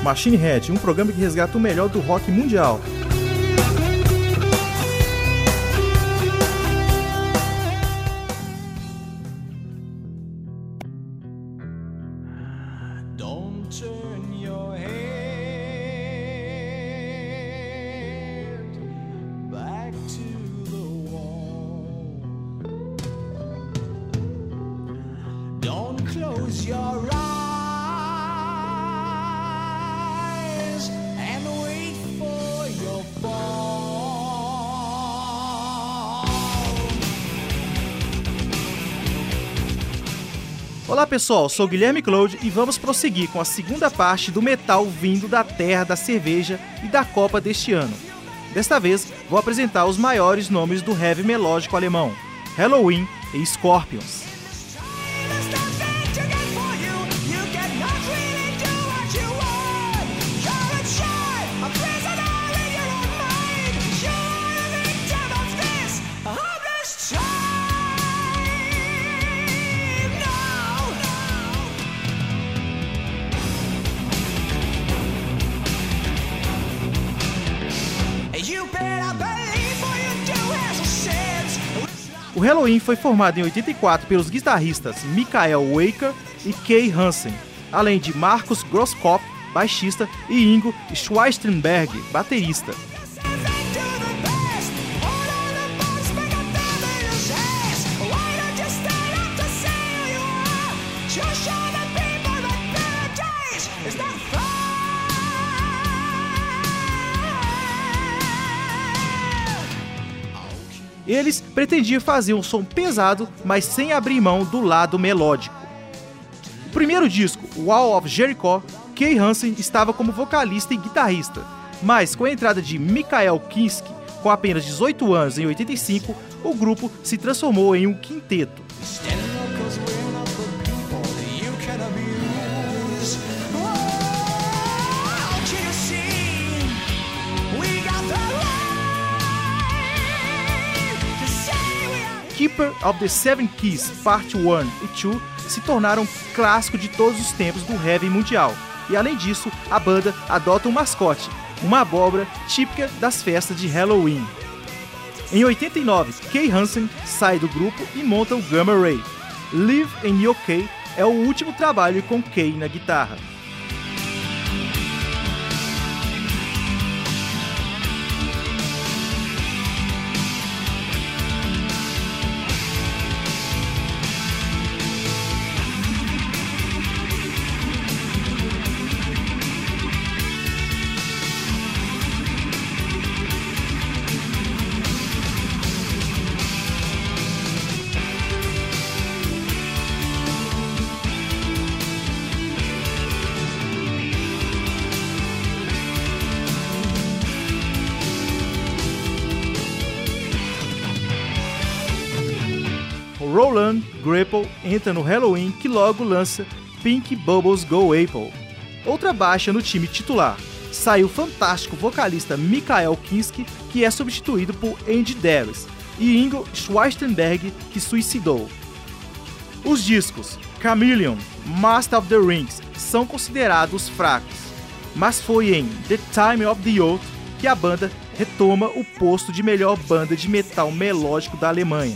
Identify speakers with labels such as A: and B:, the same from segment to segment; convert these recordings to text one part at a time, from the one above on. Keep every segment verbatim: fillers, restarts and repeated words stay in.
A: Machine Head, um programa que resgata o melhor do rock mundial.
B: Close your eyes and wait for your fall.
A: Olá pessoal, sou Guilherme Claude e vamos prosseguir com a segunda parte do metal vindo da terra da cerveja e da Copa deste ano. Desta vez, vou apresentar os maiores nomes do heavy melódico alemão, Helloween e Scorpions. O Helloween foi formado em oitenta e quatro pelos guitarristas Michael Waker e Kai Hansen, além de Markus Grosskopf, baixista, e Ingo Schweistenberg, baterista. Eles pretendiam fazer um som pesado, mas sem abrir mão do lado melódico. O primeiro disco, Wall of Jericho, Kai Hansen estava como vocalista e guitarrista, mas com a entrada de Michael Kinski, com apenas dezoito anos em oitenta e cinco, o grupo se transformou em um quinteto. Keeper of the Seven Keys Part um e dois se tornaram um clássico de todos os tempos do heavy mundial, e além disso, a banda adota um mascote, uma abóbora típica das festas de Halloween. Em oitenta e nove, Kai Hansen sai do grupo e monta o Gamma Ray. Live in U K é o último trabalho com Kai na guitarra. Roland Grappel entra no Helloween, que logo lança Pink Bubbles Go Apple. Outra baixa no time titular. Sai o fantástico vocalista Michael Kinski, que é substituído por Andy Darius, e Ingo Schweistenberg, que suicidou. Os discos Chameleon, Master of the Rings são considerados fracos, mas foi em The Time of the Oath que a banda retoma o posto de melhor banda de metal melódico da Alemanha.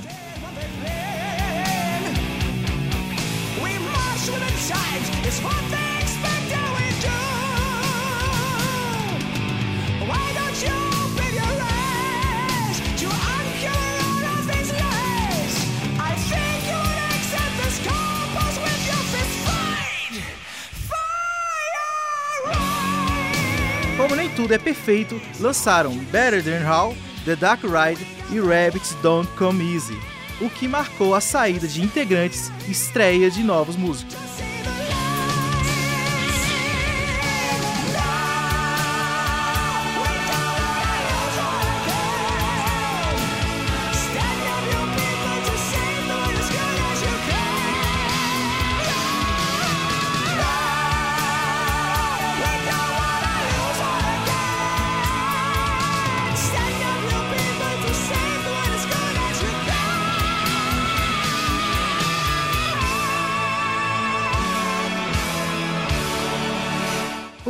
A: Como nem tudo é perfeito, lançaram Better Than How, The Dark Ride e Rabbits Don't Come Easy, o que marcou a saída de integrantes e estreia de novos músicos.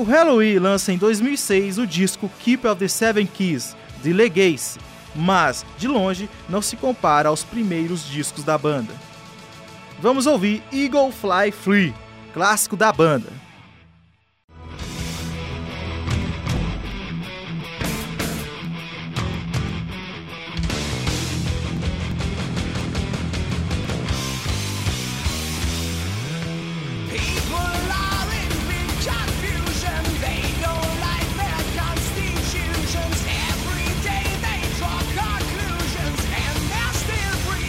A: O Helloween lança em dois mil e seis o disco Keeper of the Seven Keys, de Legacy, mas, de longe, não se compara aos primeiros discos da banda. Vamos ouvir Eagle Fly Free, clássico da banda.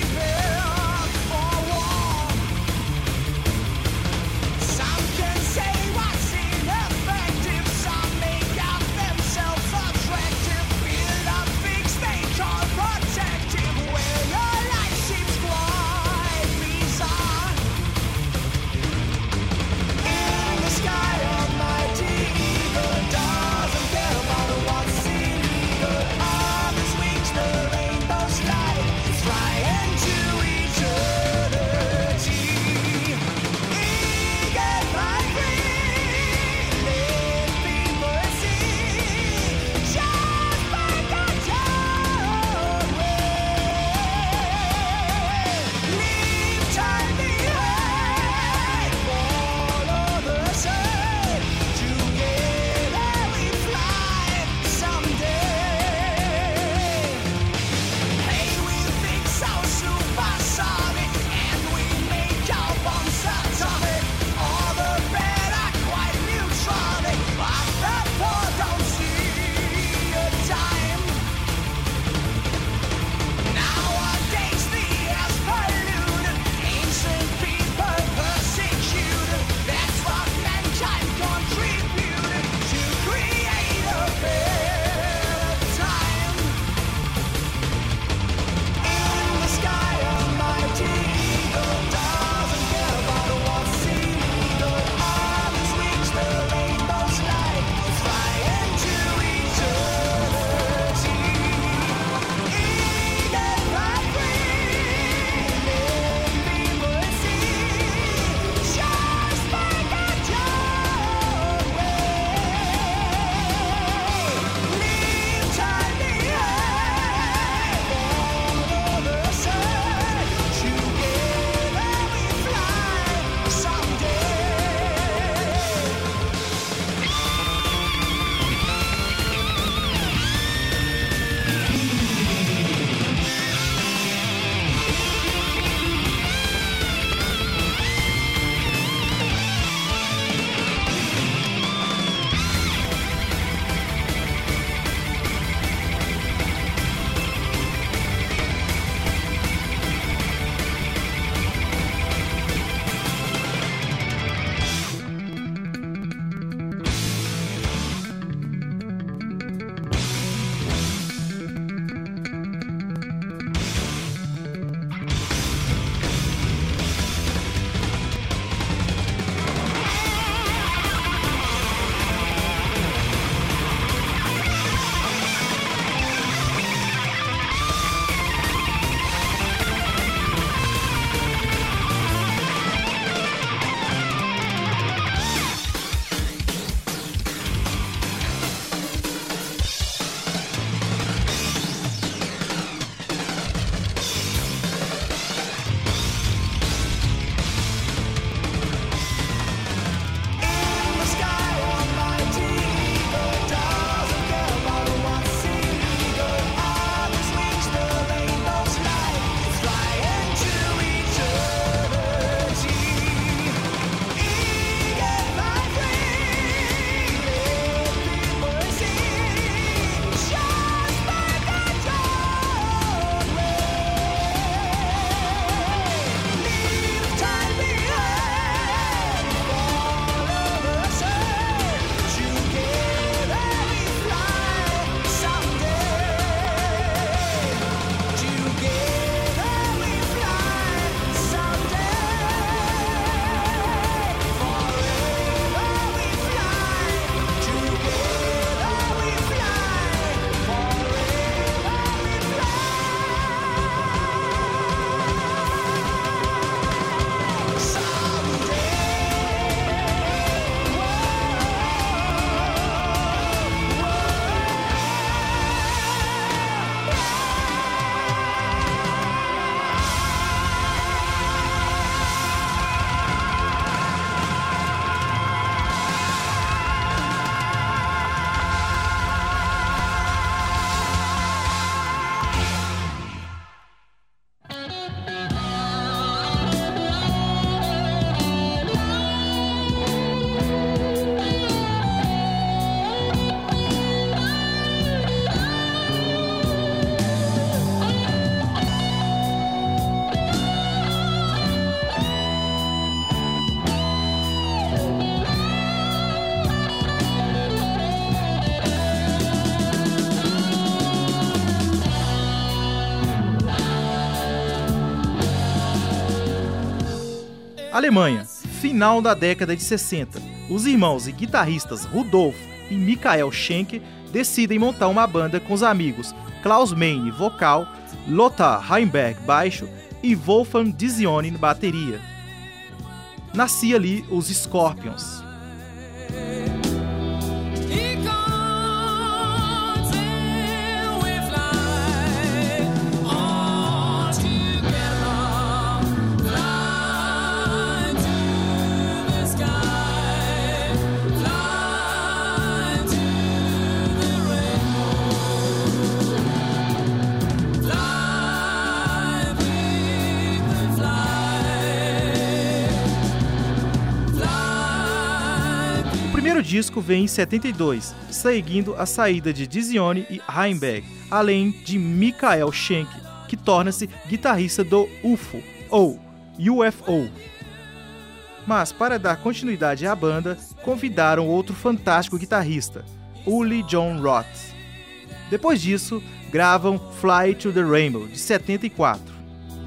B: Some can say
A: Alemanha, final da década de sessenta. Os irmãos e guitarristas Rudolf e Michael Schenk decidem montar uma banda com os amigos Klaus Meine, vocal, Lothar Heimberg, baixo e Wolfgang Dizioni, bateria. Nascia ali os Scorpions. O primeiro disco vem em setenta e dois, seguindo a saída de Dizioni e Heimberg, além de Michael Schenk, que torna-se guitarrista do U F O, ou U F O. Mas, para dar continuidade à banda, convidaram outro fantástico guitarrista, Uli Jon Roth. Depois disso, gravam Fly to the Rainbow, de setenta e quatro.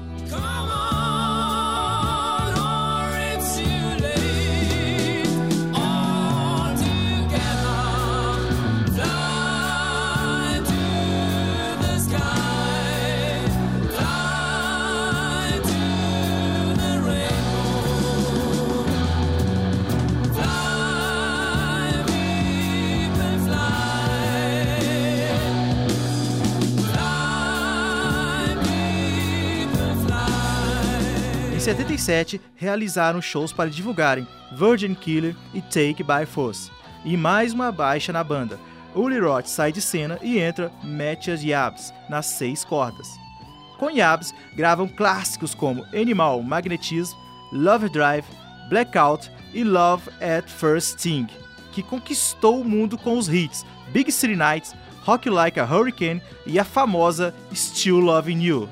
A: Em setenta e sete, realizaram shows para divulgarem Virgin Killer e Take by Force, e mais uma baixa na banda. Uli Roth sai de cena e entra Matthias Jabs nas seis cordas. Com Jabs, gravam clássicos como Animal Magnetism, Love Drive, Blackout e Love at First Sting, que conquistou o mundo com os hits Big City Nights, Rock Like a Hurricane e a famosa Still Loving You.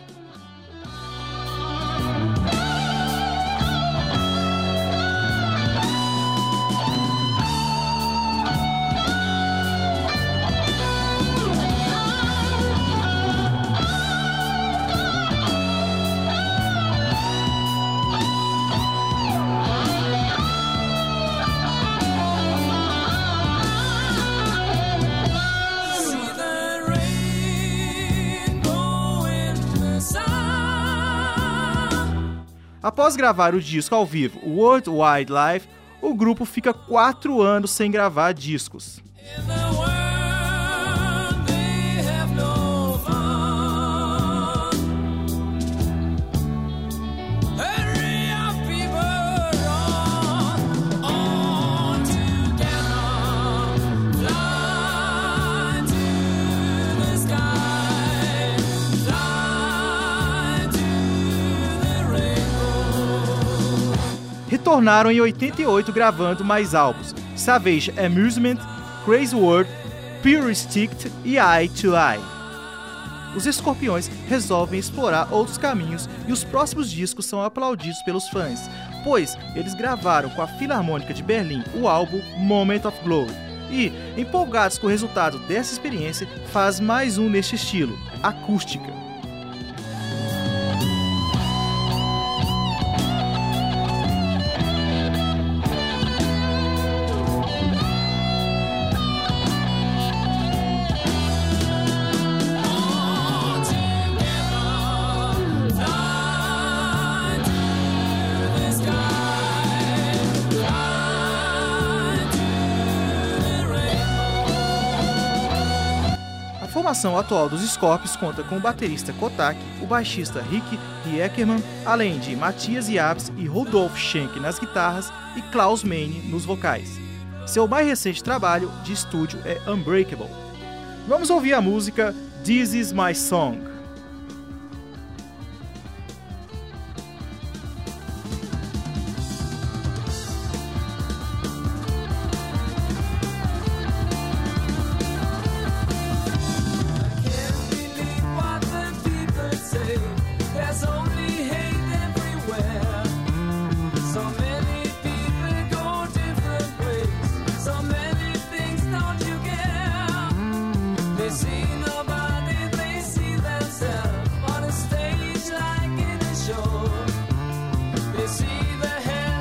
A: Após gravar o disco ao vivo World Wide Live, o grupo fica quatro anos sem gravar discos. Retornaram em oitenta e oito gravando mais álbuns, Savage Amusement, Crazy World, Pure Instinct e Eye to Eye. Os Escorpiões resolvem explorar outros caminhos e os próximos discos são aplaudidos pelos fãs, pois eles gravaram com a Filarmônica de Berlim o álbum Moment of Glory e, empolgados com o resultado dessa experiência, faz mais um neste estilo, acústica. A formação atual dos Scorpions conta com o baterista Kotak, o baixista Rick Riekermann, além de Matthias Jabs e Rudolf Schenk nas guitarras e Klaus Meine nos vocais. Seu mais recente trabalho de estúdio é Unbreakable. Vamos ouvir a música This Is My Song.
B: See the head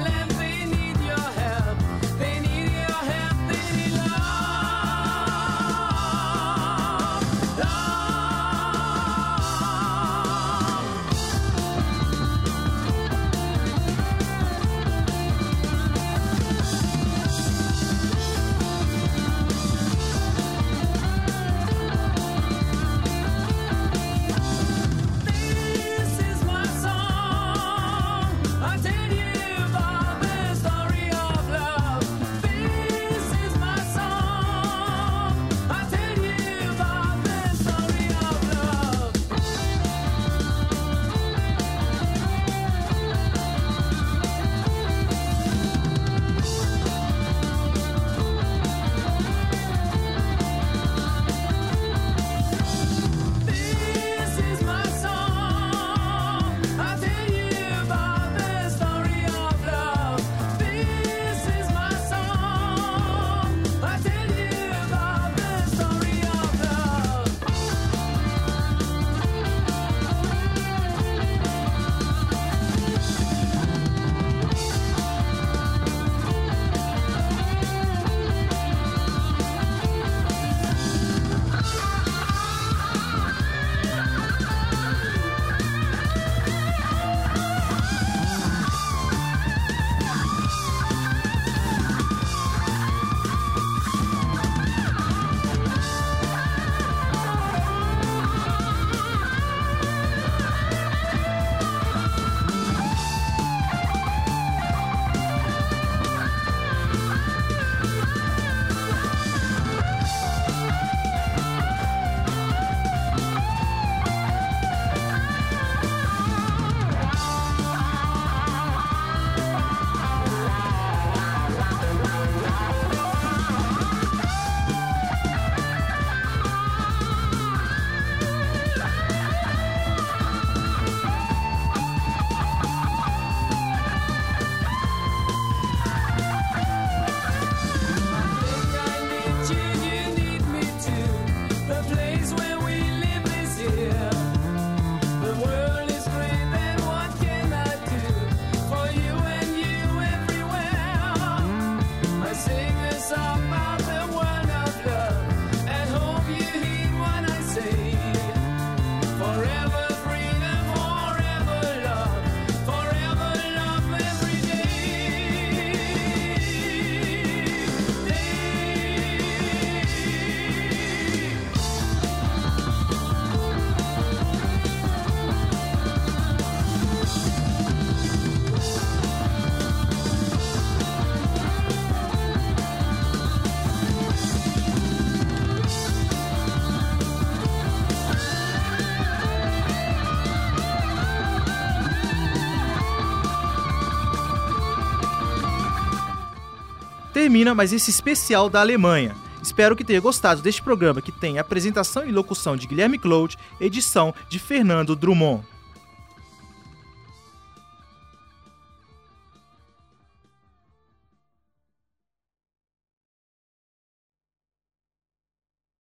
A: termina mais esse especial da Alemanha. Espero que tenha gostado deste programa que tem apresentação e locução de Guilherme Claude, edição de Fernando Drummond.